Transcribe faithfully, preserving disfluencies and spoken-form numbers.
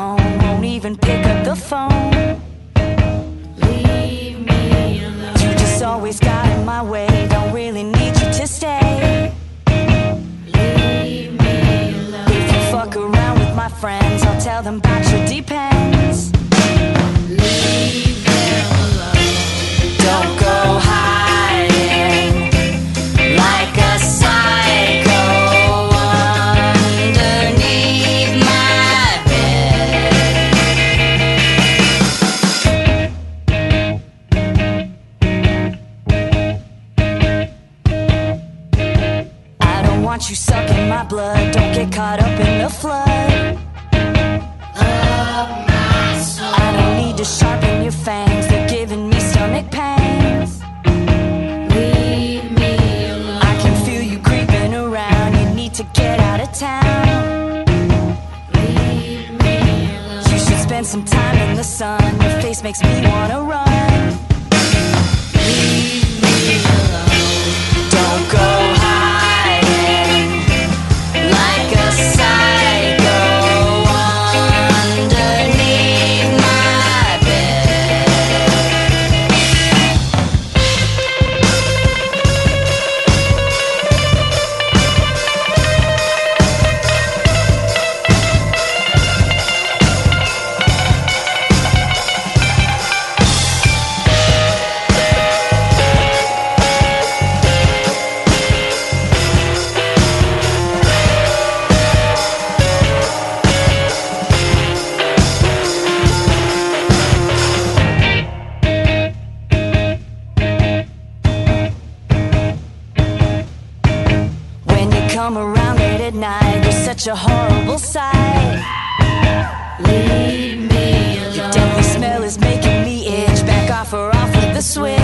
home, won't even pick up the phone. Leave me alone. You just always got in my way, don't really need you to stay. Leave me alone. If you fuck around with my friends, I'll tell them about your depends. Leave them alone. Don't go hiding like a psycho underneath my bed. I don't want you sucking my blood, don't get caught up in the flood. I don't need to sharpen your fangs, they're giving me stomach pains. Leave me alone. I can feel you creeping around, you need to get out of town. Leave me alone. You should spend some time in the sun, your face makes me wanna run. Leave me alone. Don't go hiding like a psycho underneath my bed. Come around late at night, you're such a horrible sight. Leave me Your alone. deadly smell is making me itch, back off or off with the switch.